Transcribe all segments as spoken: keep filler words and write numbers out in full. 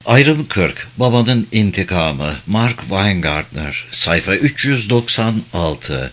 Ayrım kırk, Babanın İntikamı, Mark Weingartner, sayfa üç yüz doksan altı.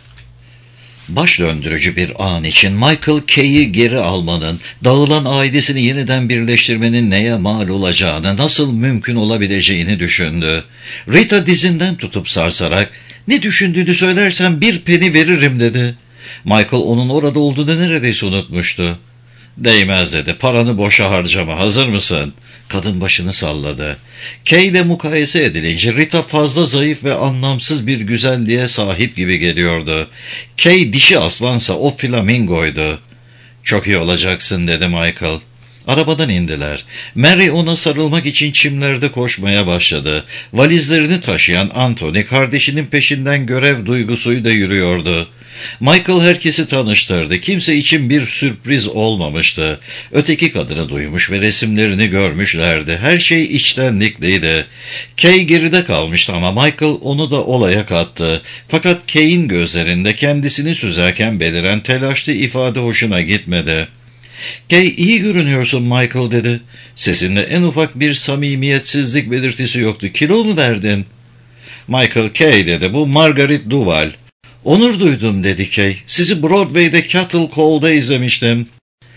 Baş döndürücü bir an için Michael Kay'i geri almanın, dağılan ailesini yeniden birleştirmenin neye mal olacağını, nasıl mümkün olabileceğini düşündü. Rita dizinden tutup sarsarak, "Ne düşündüğünü söylersen bir peni veririm," dedi. Michael onun orada olduğunu neredeyse unutmuştu. "Değmez," dedi. "Paranı boşa harcama. Hazır mısın?" Kadın başını salladı. Kay ile mukayese edilince Rita fazla zayıf ve anlamsız bir güzelliğe sahip gibi geliyordu. Kay dişi aslansa o flamingoydu. "Çok iyi olacaksın," dedi Michael. Arabadan indiler. Mary ona sarılmak için çimlerde koşmaya başladı. Valizlerini taşıyan Anthony kardeşinin peşinden görev duygusuyla yürüyordu. Michael herkesi tanıştırdı. Kimse için bir sürpriz olmamıştı. Öteki kadını duymuş ve resimlerini görmüşlerdi. Her şey içtenlikliydi. Kay geride kalmıştı ama Michael onu da olaya kattı. Fakat Kay'in gözlerinde kendisini süzerken beliren telaşlı ifade hoşuna gitmedi. "Kay, iyi görünüyorsun Michael," dedi. Sesinde en ufak bir samimiyetsizlik belirtisi yoktu. "Kilo mu verdin?" Michael, "Kay," dedi, "bu Margaret Duval." "Onur duydum," dedi Kay. "Sizi Broadway'de Cattle Call'da izlemiştim."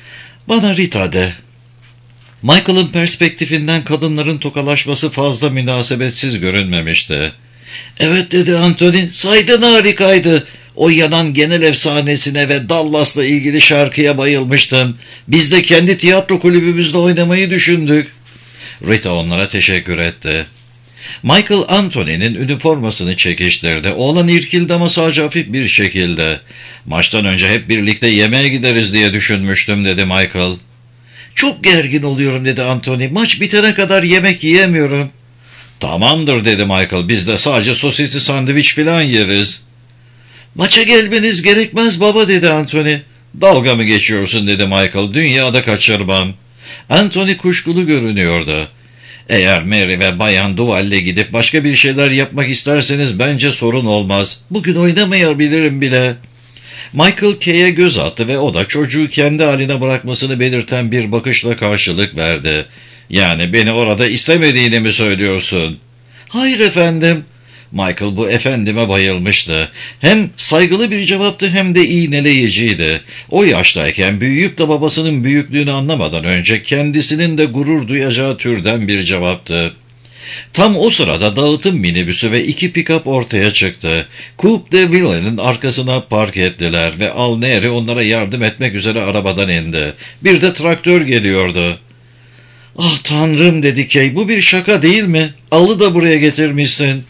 "Bana Rita de." Michael'ın perspektifinden kadınların tokalaşması fazla münasebetsiz görünmemişti. "Evet," dedi Anthony, "sahiden harikaydı. O yanan genel efsanesine ve Dallas'la ilgili şarkıya bayılmıştım. Biz de kendi tiyatro kulübümüzde oynamayı düşündük." Rita onlara teşekkür etti. Michael Anthony'nin üniformasını çekiştirdi. Oğlan irkildi ama sadece hafif bir şekilde. "Maçtan önce hep birlikte yemeğe gideriz diye düşünmüştüm," dedi Michael. "Çok gergin oluyorum," dedi Anthony. "Maç bitene kadar yemek yiyemiyorum." "Tamamdır," dedi Michael. "Biz de sadece sosisli sandviç filan yeriz." "Maça gelmeniz gerekmez baba," dedi Anthony. "Dalga mı geçiyorsun?" dedi Michael. "Dünyada kaçırmam." Anthony kuşkulu görünüyordu. "Eğer Mary ve Bayan Duval'le gidip başka bir şeyler yapmak isterseniz bence sorun olmaz. Bugün oynamayabilirim bile." Michael Kay'e göz attı ve o da çocuğu kendi haline bırakmasını belirten bir bakışla karşılık verdi. "Yani beni orada istemediğini mi söylüyorsun?" "Hayır efendim." Michael bu efendime bayılmıştı. Hem saygılı bir cevaptı hem de iğneleyiciydi. O yaştayken büyüyüp de babasının büyüklüğünü anlamadan önce kendisinin de gurur duyacağı türden bir cevaptı. Tam o sırada dağıtım minibüsü ve iki pikap ortaya çıktı. Coupe de Ville'nin arkasına park ettiler ve Al Neri onlara yardım etmek üzere arabadan indi. Bir de traktör geliyordu. "Ah tanrım," dedi Kay, "bu bir şaka değil mi? Al'ı da buraya getirmişsin."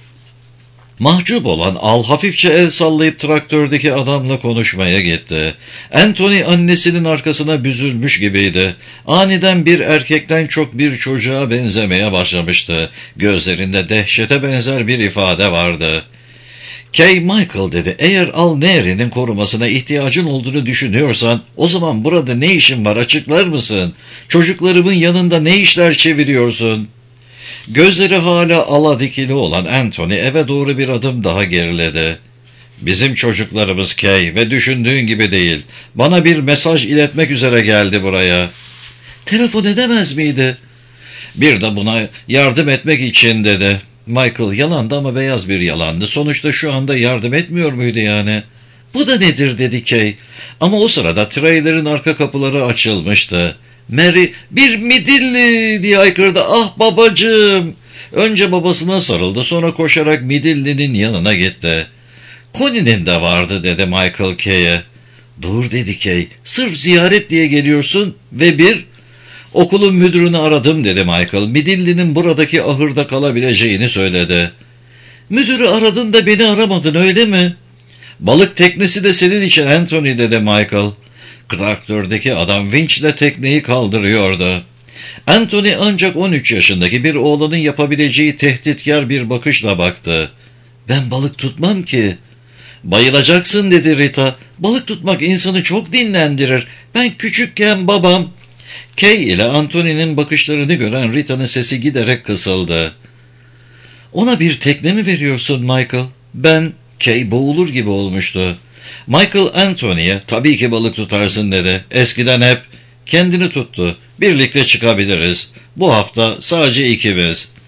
Mahcup olan Al hafifçe el sallayıp traktördeki adamla konuşmaya gitti. Anthony annesinin arkasına büzülmüş gibiydi. Aniden bir erkekten çok bir çocuğa benzemeye başlamıştı. Gözlerinde dehşete benzer bir ifade vardı. "Kay, Michael," dedi, "eğer Al Neri'nin korumasına ihtiyacın olduğunu düşünüyorsan o zaman burada ne işin var, açıklar mısın? Çocuklarımın yanında ne işler çeviriyorsun?" Gözleri hala ala dikili olan Anthony eve doğru bir adım daha geriledi. "Bizim çocuklarımız Kay ve düşündüğün gibi değil. Bana bir mesaj iletmek üzere geldi buraya." "Telefon edemez miydi?" "Bir de buna yardım etmek için," dedi. Michael yalandı ama beyaz bir yalandı. Sonuçta şu anda yardım etmiyor muydu yani? "Bu da nedir?" dedi Kay. Ama o sırada trailerin arka kapıları açılmıştı. Mary, "Bir midilli!" diye haykırdı. "Ah babacığım!" Önce babasına sarıldı, sonra koşarak midillinin yanına gitti. "Connie'nin de vardı," dedi Michael Kay'e. "Dur," dedi Kay, "sırf ziyaret diye geliyorsun ve bir..." "Okulun müdürünü aradım," dedi Michael. "Midilli'nin buradaki ahırda kalabileceğini söyledi." "Müdürü aradın da beni aramadın, öyle mi?" "Balık teknesi de senin için Anthony," dedi Michael. Traktördeki adam vinçle tekneyi kaldırıyordu. Anthony ancak on üç yaşındaki bir oğlanın yapabileceği tehditkar bir bakışla baktı. "Ben balık tutmam ki." "Bayılacaksın," dedi Rita. "Balık tutmak insanı çok dinlendirir. Ben küçükken babam..." Kay ile Anthony'nin bakışlarını gören Rita'nın sesi giderek kısıldı. "Ona bir tekne mi veriyorsun Michael?" "Ben..." Kay boğulur gibi olmuştu. Michael Anthony'ye "Tabii ki balık tutarsın," dedi. "Eskiden hep..." Kendini tuttu. "Birlikte çıkabiliriz. Bu hafta sadece ikimiz."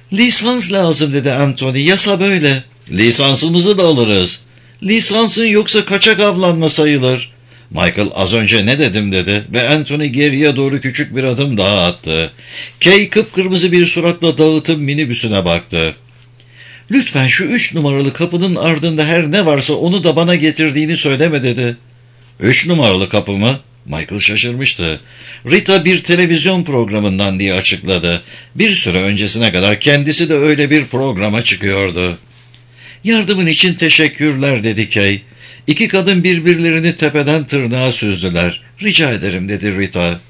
Lisans lazım dedi Anthony. Yasa böyle. Lisansımızı da alırız. Lisansın yoksa kaçak avlanma sayılır. Michael az önce ne dedim dedi ve Anthony geriye doğru küçük bir adım daha attı. Kay kıpkırmızı bir suratla dağıtım minibüsüne baktı. Lütfen şu üç numaralı kapının ardında her ne varsa onu da bana getirdiğini söyleme dedi. Üç numaralı kapı mı? Michael şaşırmıştı. Rita bir televizyon programından diye açıkladı. Bir süre öncesine kadar kendisi de öyle bir programa çıkıyordu. Yardımın için teşekkürler dedi Kay. İki kadın birbirlerini tepeden tırnağa süzdüler. Rica ederim dedi Rita.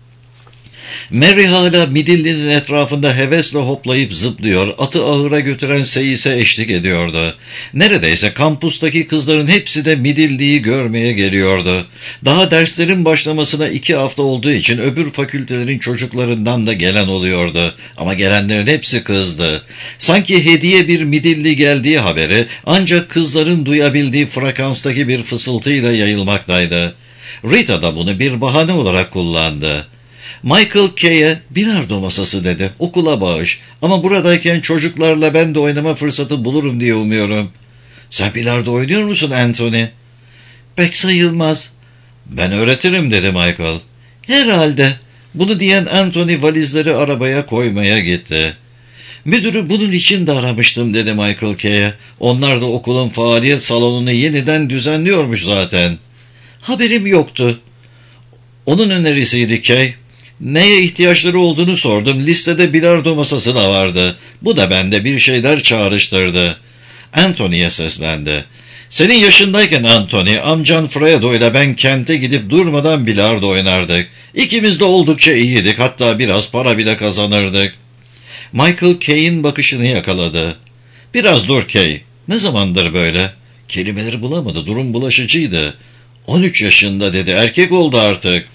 Mary hala midillinin etrafında hevesle hoplayıp zıplıyor, atı ahıra götüren Seyis'e eşlik ediyordu. Neredeyse kampustaki kızların hepsi de midilliyi görmeye geliyordu. Daha derslerin başlamasına iki hafta olduğu için öbür fakültelerin çocuklarından da gelen oluyordu. Ama gelenlerin hepsi kızdı. Sanki hediye bir midilli geldiği haberi ancak kızların duyabildiği frekanstaki bir fısıltıyla yayılmaktaydı. Rita da bunu bir bahane olarak kullandı. Michael Kay'e bilardo masası dedi. Okula bağış. Ama buradayken çocuklarla ben de oynama fırsatı bulurum diye umuyorum. Sen bilardo oynuyor musun Anthony? Pek sayılmaz. Ben öğretirim dedi Michael. Herhalde. Bunu diyen Anthony valizleri arabaya koymaya gitti. Müdürü bunun için de aramıştım dedi Michael Kay'e. Onlar da okulun faaliyet salonunu yeniden düzenliyormuş zaten. Haberim yoktu. Onun önerisiydi Kay. Neye ihtiyaçları olduğunu sordum. Listede bilardo masası da vardı. Bu da bende bir şeyler çağrıştırdı. Anthony'ye seslendi. Senin yaşındayken Anthony, amcan Fredo ile ben kente gidip durmadan bilardo oynardık. İkimiz de oldukça iyiydik. Hatta biraz para bile kazanırdık. Michael Kay'in bakışını yakaladı. Biraz dur Kay. Ne zamandır böyle? Kelimeleri bulamadı. Durum bulaşıcıydı. on üç yaşında dedi. Erkek oldu artık.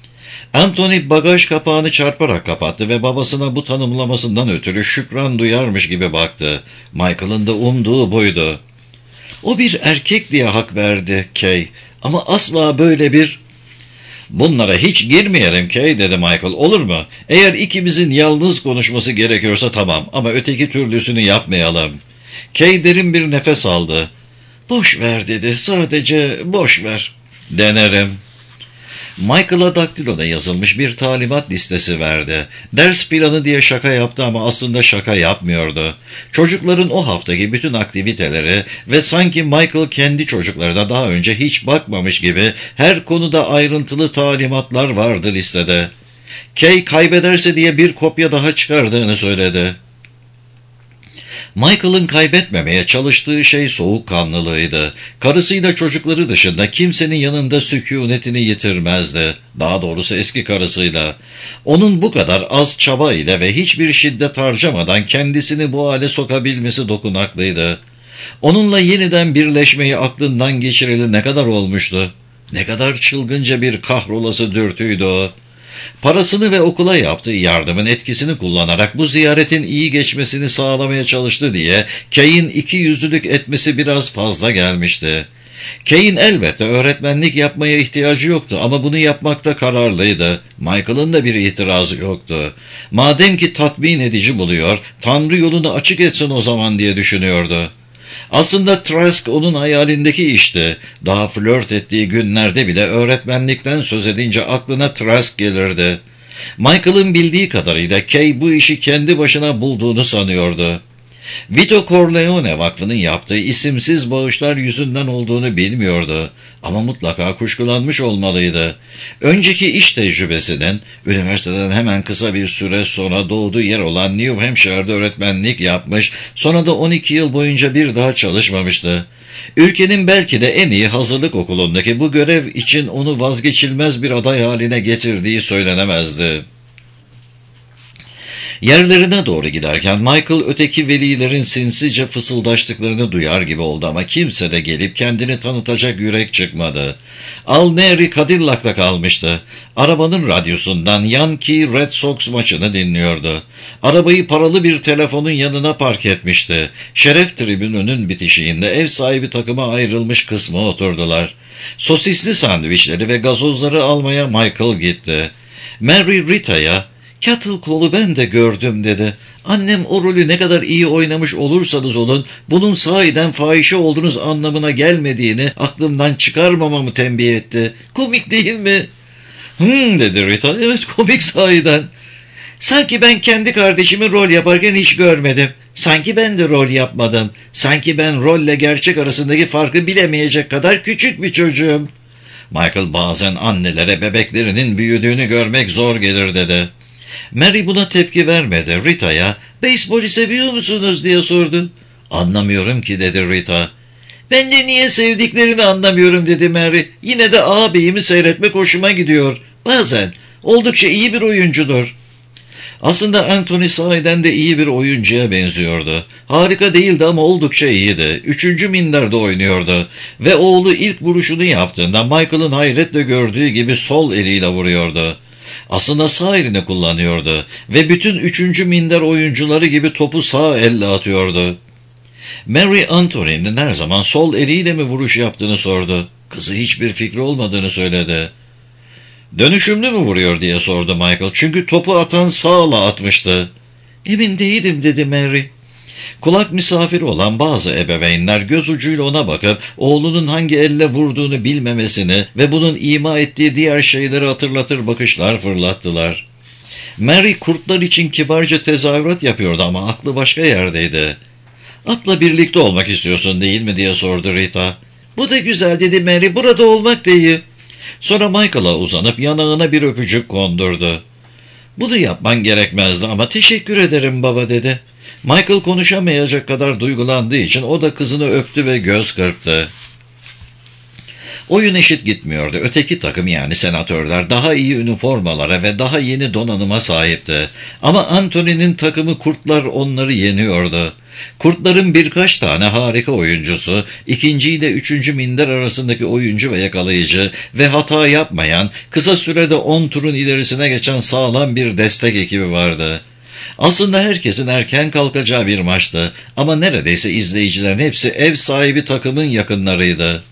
Anthony bagaj kapağını çarparak kapattı ve babasına bu tanımlamasından ötürü şükran duyarmış gibi baktı. Michael'ın da umduğu buydu. O bir erkek diye hak verdi Kay. Ama asla böyle bir... Bunlara hiç girmeyelim Kay dedi Michael. Olur mu? Eğer ikimizin yalnız konuşması gerekiyorsa tamam ama öteki türlüsünü yapmayalım. Kay derin bir nefes aldı. Boş ver dedi. Sadece boş ver. Denerim. Michael'a daktiloda yazılmış bir talimat listesi verdi. Ders planı diye şaka yaptı ama aslında şaka yapmıyordu. Çocukların o haftaki bütün aktiviteleri ve sanki Michael kendi çocuklarına daha önce hiç bakmamış gibi her konuda ayrıntılı talimatlar vardı listede. Kay kaybederse diye bir kopya daha çıkardığını söyledi. Michael'ın kaybetmemeye çalıştığı şey soğukkanlılığıydı. Karısıyla çocukları dışında kimsenin yanında sükunetini yitirmezdi. Daha doğrusu eski karısıyla. Onun bu kadar az çaba ile ve hiçbir şiddet harcamadan kendisini bu hale sokabilmesi dokunaklıydı. Onunla yeniden birleşmeyi aklından geçireli ne kadar olmuştu? Ne kadar çılgınca bir kahrolası dürtüydü o. Parasını ve okula yaptığı yardımın etkisini kullanarak bu ziyaretin iyi geçmesini sağlamaya çalıştı diye Kay'in iki yüzlülük etmesi biraz fazla gelmişti. Kay'in elbette öğretmenlik yapmaya ihtiyacı yoktu ama bunu yapmakta kararlıydı. Michael'ın da bir itirazı yoktu. Madem ki tatmin edici buluyor, Tanrı yolunu açık etsin o zaman diye düşünüyordu. Aslında Trask onun hayalindeki işti. Daha flört ettiği günlerde bile öğretmenlikten söz edince aklına Trask gelirdi. Michael'ın bildiği kadarıyla Kay bu işi kendi başına bulduğunu sanıyordu. Vito Corleone Vakfı'nın yaptığı isimsiz bağışlar yüzünden olduğunu bilmiyordu. Ama mutlaka kuşkulanmış olmalıydı. Önceki iş tecrübesinin, üniversiteden hemen kısa bir süre sonra doğduğu yer olan New Hampshire'da öğretmenlik yapmış, sonra da on iki yıl boyunca bir daha çalışmamıştı. Ülkenin belki de en iyi hazırlık okulundaki bu görev için onu vazgeçilmez bir aday haline getirdiği söylenemezdi. Yerlerine doğru giderken Michael öteki velilerin sinsice fısıldaştıklarını duyar gibi oldu ama kimse de gelip kendini tanıtacak yürek çıkmadı. Al Neri Cadillac'ta kalmıştı. Arabanın radyosundan Yankee Red Sox maçını dinliyordu. Arabayı paralı bir telefonun yanına park etmişti. Şeref tribününün bitişiğinde ev sahibi takıma ayrılmış kısmı oturdular. Sosisli sandviçleri ve gazozları almaya Michael gitti. Mary Rita'ya, Kettle Cole'u ben de gördüm dedi. Annem o rolü ne kadar iyi oynamış olursanız olun, bunun sahiden fahişe olduğunuz anlamına gelmediğini aklımdan çıkarmamamı tembih etti. Komik değil mi? Hımm dedi Rita. Evet, komik sahiden. Sanki ben kendi kardeşimi rol yaparken hiç görmedim. Sanki ben de rol yapmadım. Sanki ben rolle gerçek arasındaki farkı bilemeyecek kadar küçük bir çocuğum. Michael bazen annelere bebeklerinin büyüdüğünü görmek zor gelir dedi. Mary buna tepki vermedi. Rita'ya "Beyzbolu seviyor musunuz?" diye sordu. "Anlamıyorum ki" dedi Rita. "Ben de niye sevdiklerini anlamıyorum" dedi Mary. "Yine de ağabeyimi seyretmek hoşuma gidiyor. Bazen. Oldukça iyi bir oyuncudur." Aslında Anthony sahiden de iyi bir oyuncuya benziyordu. Harika değildi ama oldukça iyiydi. Üçüncü minderde oynuyordu. Ve oğlu ilk vuruşunu yaptığında Michael'ın hayretle gördüğü gibi sol eliyle vuruyordu. Aslında sağ elini kullanıyordu. Ve bütün üçüncü minder oyuncuları gibi topu sağ elle atıyordu. Mary Anthony'nin her zaman sol eliyle mi vuruş yaptığını sordu. Kızı hiçbir fikri olmadığını söyledi. "Dönüşümlü mü vuruyor?" diye sordu Michael. "Çünkü topu atan sağla atmıştı." "Emin değilim" dedi Mary. Kulak misafiri olan bazı ebeveynler göz ucuyla ona bakıp oğlunun hangi elle vurduğunu bilmemesini ve bunun ima ettiği diğer şeyleri hatırlatır bakışlar fırlattılar. Mary kurtlar için kibarca tezahürat yapıyordu ama aklı başka yerdeydi. "Atla birlikte olmak istiyorsun değil mi?" diye sordu Rita. "Bu da güzel" dedi Mary. "Burada olmak da iyi." Sonra Michael'a uzanıp yanağına bir öpücük kondurdu. "Bunu yapman gerekmezdi ama teşekkür ederim baba" dedi. Michael konuşamayacak kadar duygulandığı için o da kızını öptü ve göz kırptı. Oyun eşit gitmiyordu. Öteki takım yani senatörler daha iyi üniformalara ve daha yeni donanıma sahipti. Ama Anthony'nin takımı kurtlar onları yeniyordu. Kurtların birkaç tane harika oyuncusu, ikinci ile üçüncü minder arasındaki oyuncu ve yakalayıcı ve hata yapmayan, kısa sürede on turun ilerisine geçen sağlam bir destek ekibi vardı. Aslında herkesin erken kalkacağı bir maçtı ama neredeyse izleyicilerin hepsi ev sahibi takımın yakınlarıydı.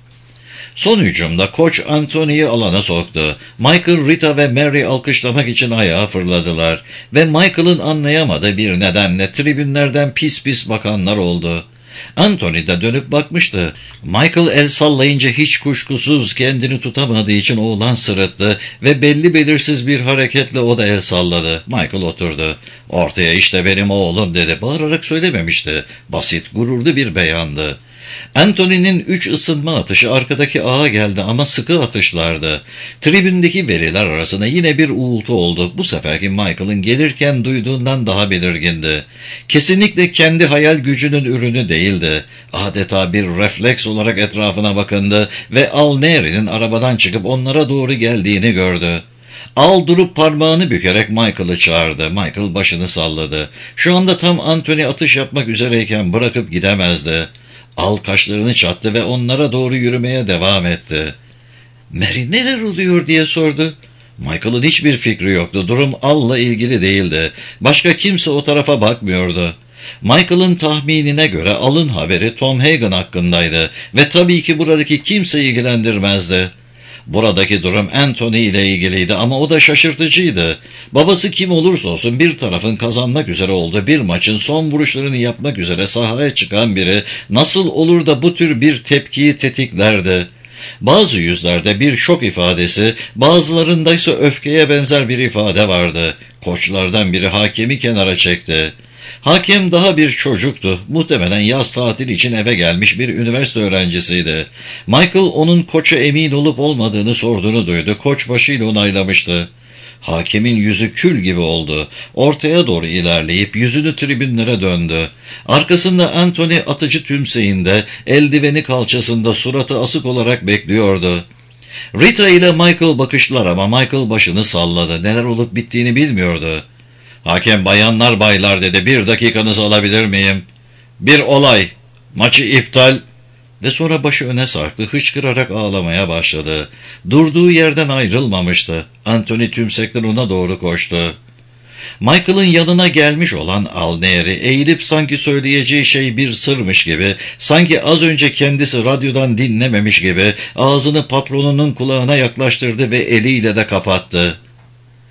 Son hücumda koç Anthony'yi alana soktu. Michael, Rita ve Mary alkışlamak için ayağa fırladılar ve Michael'ın anlayamadığı bir nedenle tribünlerden pis pis bakanlar oldu. Anthony de dönüp bakmıştı. Michael el sallayınca hiç kuşkusuz kendini tutamadığı için oğlan sırıttı ve belli belirsiz bir hareketle o da el salladı. Michael oturdu. "Ortaya işte benim oğlum" dedi. Bağırarak söylememişti. Basit, gururlu bir beyandı. Anthony'nin üç ısınma atışı arkadaki ağa geldi ama sıkı atışlardı. Tribündeki veliler arasında yine bir uğultu oldu. Bu seferki Michael'ın gelirken duyduğundan daha belirgindi. Kesinlikle kendi hayal gücünün ürünü değildi. Adeta bir refleks olarak etrafına bakındı ve Al Neri'nin arabadan çıkıp onlara doğru geldiğini gördü. Al durup parmağını bükerek Michael'ı çağırdı. Michael başını salladı. Şu anda tam Anthony atış yapmak üzereyken bırakıp gidemezdi. Al kaşlarını çattı ve onlara doğru yürümeye devam etti. "Mary neler oluyor?" diye sordu. Michael'ın hiçbir fikri yoktu. Durum Al'la ilgili değildi. Başka kimse o tarafa bakmıyordu. Michael'ın tahminine göre Al'ın haberi Tom Hagen hakkındaydı ve tabii ki buradaki kimseyi ilgilendirmezdi. Buradaki durum Anthony ile ilgiliydi ama o da şaşırtıcıydı. Babası kim olursa olsun bir tarafın kazanmak üzere olduğu bir maçın son vuruşlarını yapmak üzere sahaya çıkan biri nasıl olur da bu tür bir tepkiyi tetiklerdi? Bazı yüzlerde bir şok ifadesi, bazılarındaysa öfkeye benzer bir ifade vardı. Koçlardan biri hakemi kenara çekti. Hakem daha bir çocuktu. Muhtemelen yaz tatili için eve gelmiş bir üniversite öğrencisiydi. Michael onun koça emin olup olmadığını sorduğunu duydu. Koç başıyla onaylamıştı. Hakemin yüzü kül gibi oldu. Ortaya doğru ilerleyip yüzünü tribünlere döndü. Arkasında Anthony atıcı tümseyinde, eldiveni kalçasında, suratı asık olarak bekliyordu. Rita ile Michael bakıştılar ama Michael başını salladı. Neler olup bittiğini bilmiyordu. "Hakem bayanlar baylar" dedi. "Bir dakikanızı alabilir miyim?" "Bir olay. Maçı iptal." Ve sonra başı öne sarktı. Hıçkırarak ağlamaya başladı. Durduğu yerden ayrılmamıştı. Anthony tümsekten ona doğru koştu. Michael'ın yanına gelmiş olan Al Neri eğilip sanki söyleyeceği şey bir sırmış gibi, sanki az önce kendisi radyodan dinlememiş gibi ağzını patronunun kulağına yaklaştırdı ve eliyle de kapattı.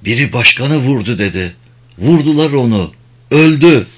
Biri başkanı vurdu dedi. Vurdular onu. Öldü.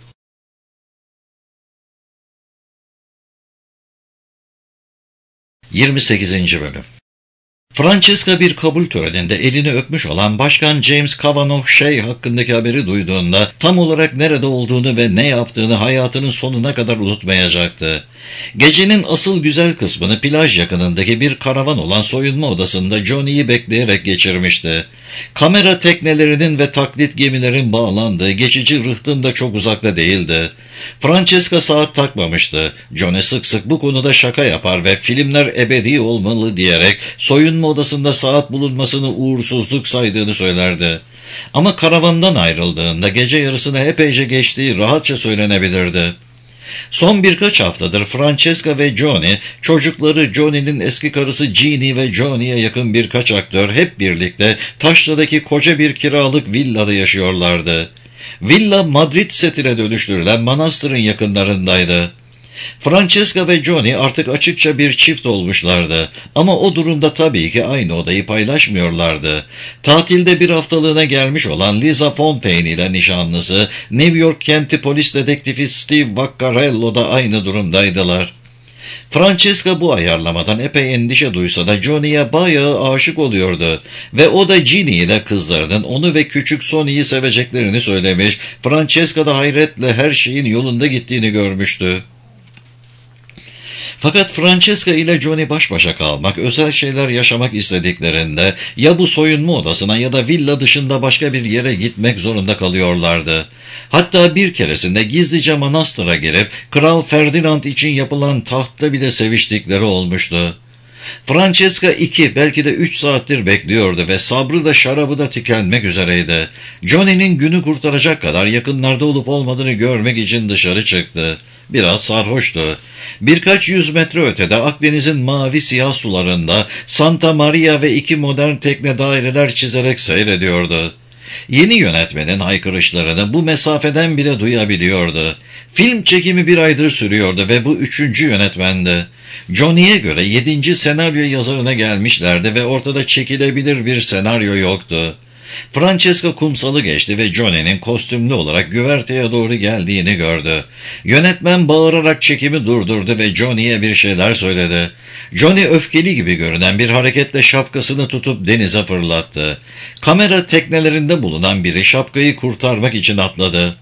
yirmi sekizinci Bölüm. Francesca bir kabul töreninde elini öpmüş olan Başkan James Kavanaugh Shea hakkındaki haberi duyduğunda tam olarak nerede olduğunu ve ne yaptığını hayatının sonuna kadar unutmayacaktı. Gecenin asıl güzel kısmını plaj yakınındaki bir karavan olan soyunma odasında Johnny'yi bekleyerek geçirmişti. Kamera teknelerinin ve taklit gemilerin bağlandığı geçici rıhtın da çok uzakta değildi. Francesca saat takmamıştı. Johnny sık sık bu konuda şaka yapar ve filmler ebedi olmalı diyerek soyunma odasında saat bulunmasını uğursuzluk saydığını söylerdi. Ama karavandan ayrıldığında gece yarısını epeyce geçtiği rahatça söylenebilirdi. Son birkaç haftadır Francesca ve Johnny, çocukları Johnny'nin eski karısı Jeannie ve Johnny'ye yakın birkaç aktör hep birlikte Taşra'daki koca bir kiralık villada yaşıyorlardı. Villa Madrid setine dönüştürülen manastırın yakınlarındaydı. Francesca ve Johnny artık açıkça bir çift olmuşlardı ama o durumda tabii ki aynı odayı paylaşmıyorlardı. Tatilde bir haftalığına gelmiş olan Lisa Fontaine ile nişanlısı New York kenti polis dedektifi Steve Vaccarello da aynı durumdaydılar. Francesca bu ayarlamadan epey endişe duysa da Johnny'ye bayağı aşık oluyordu ve o da Ginny ile kızlarının onu ve küçük Sonny'yi seveceklerini söylemiş. Francesca da hayretle her şeyin yolunda gittiğini görmüştü. Fakat Francesca ile Johnny baş başa kalmak, özel şeyler yaşamak istediklerinde ya bu soyunma odasına ya da villa dışında başka bir yere gitmek zorunda kalıyorlardı. Hatta bir keresinde gizlice manastıra girip Kral Ferdinand için yapılan tahtta bile seviştikleri olmuştu. Francesca iki, belki de üç saattir bekliyordu ve sabrı da şarabı da tükenmek üzereydi. Johnny'nin günü kurtaracak kadar yakınlarda olup olmadığını görmek için dışarı çıktı. Biraz sarhoştu. Birkaç yüz metre ötede Akdeniz'in mavi siyah sularında Santa Maria ve iki modern tekne daireler çizerek seyrediyordu. Yeni yönetmenin haykırışlarını bu mesafeden bile duyabiliyordu. Film çekimi bir aydır sürüyordu ve bu üçüncü yönetmendi. Johnny'ye göre yedinci senaryo yazarına gelmişlerdi ve ortada çekilebilir bir senaryo yoktu. Francesca kumsalı geçti ve Johnny'nin kostümlü olarak güverteye doğru geldiğini gördü. Yönetmen bağırarak çekimi durdurdu ve Johnny'ye bir şeyler söyledi. Johnny öfkeli gibi görünen bir hareketle şapkasını tutup denize fırlattı. Kamera teknelerinde bulunan biri şapkayı kurtarmak için atladı.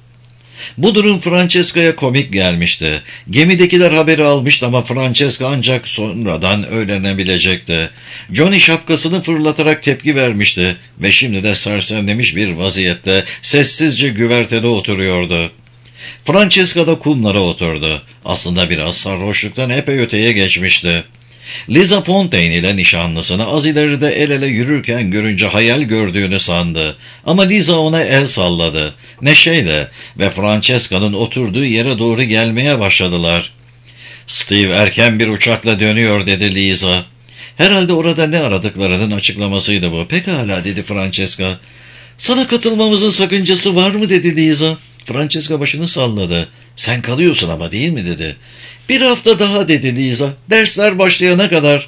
Bu durum Francesca'ya komik gelmişti. Gemidekiler haberi almıştı ama Francesca ancak sonradan öğrenebilecekti. Johnny şapkasını fırlatarak tepki vermişti ve şimdi de sersemlemiş bir vaziyette sessizce güvertede oturuyordu. Francesca da kumlara oturdu. Aslında biraz sarhoşluktan epey öteye geçmişti. Lisa Fontaine ile nişanlısını az ileride el ele yürürken görünce hayal gördüğünü sandı. Ama Lisa ona el salladı. Neşeyle ve Francesca'nın oturduğu yere doğru gelmeye başladılar. "Steve erken bir uçakla dönüyor," dedi Lisa. Herhalde orada ne aradıklarının açıklamasıydı bu. "Pekala," dedi Francesca. "Sana katılmamızın sakıncası var mı?" dedi Lisa. Francesca başını salladı. "Sen kalıyorsun ama, değil mi?" dedi. "Bir hafta daha," dedi Lisa. "Dersler başlayana kadar."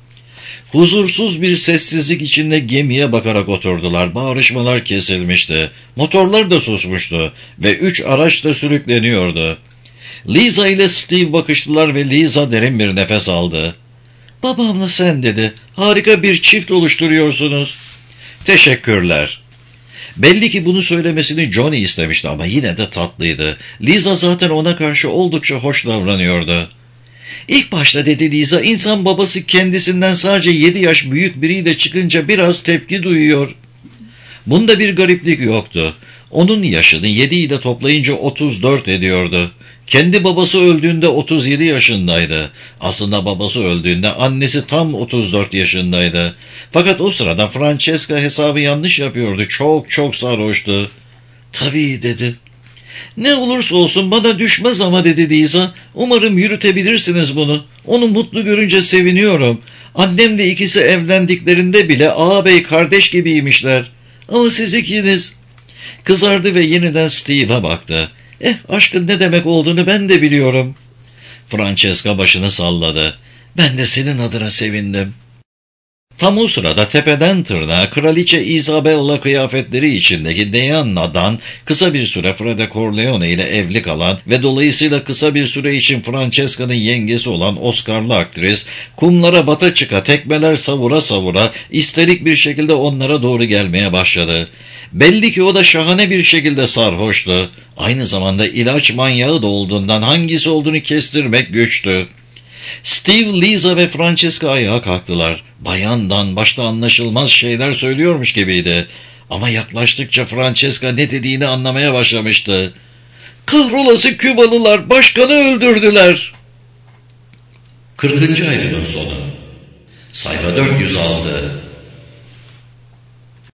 Huzursuz bir sessizlik içinde gemiye bakarak oturdular. Bağırışmalar kesilmişti. Motorlar da susmuştu ve üç araç da sürükleniyordu. Lisa ile Steve bakıştılar ve Lisa derin bir nefes aldı. "Babamla sen," dedi. "Harika bir çift oluşturuyorsunuz." "Teşekkürler." Belli ki bunu söylemesini Johnny istemişti ama yine de tatlıydı. Lisa zaten ona karşı oldukça hoş davranıyordu. "İlk başta," dedi Lisa, "insan babası kendisinden sadece yedi yaş büyük biriyle çıkınca biraz tepki duyuyor." Bunda bir gariplik yoktu. Onun yaşını yedi ile toplayınca otuz dört ediyordu. Kendi babası öldüğünde otuz yedi yaşındaydı. Aslında babası öldüğünde annesi tam otuz dört yaşındaydı. Fakat o sırada Francesca hesabı yanlış yapıyordu. Çok çok sarhoştu. "Tabii," dedi. "Ne olursa olsun bana düşmez ama," dedi Lisa. "Umarım yürütebilirsiniz bunu. Onu mutlu görünce seviniyorum. Annemle ikisi evlendiklerinde bile ağabey kardeş gibiymişler. Ama siz ikiniz..." Kızardı ve yeniden Steve'e baktı. "Eh, aşkın ne demek olduğunu ben de biliyorum." Francesca başını salladı. "Ben de senin adına sevindim." Tam o sırada tepeden tırnağa Kraliçe Isabella kıyafetleri içindeki Diana'dan kısa bir süre Freda Corleone ile evli kalan ve dolayısıyla kısa bir süre için Francesca'nın yengesi olan Oscar'lı aktris, kumlara bata çıka tekmeler savura savura isterik bir şekilde onlara doğru gelmeye başladı. Belli ki o da şahane bir şekilde sarhoştu. Aynı zamanda ilaç manyağı da olduğundan hangisi olduğunu kestirmek güçtü. Steve, Lisa ve Francesca ayağa kalktılar. Bayandan başta anlaşılmaz şeyler söylüyormuş gibiydi. Ama yaklaştıkça Francesca ne dediğini anlamaya başlamıştı. "Kahrolası Kübalılar, başkanı öldürdüler." kırkıncı ayrımın sonu. Sayfa dört yüz altı.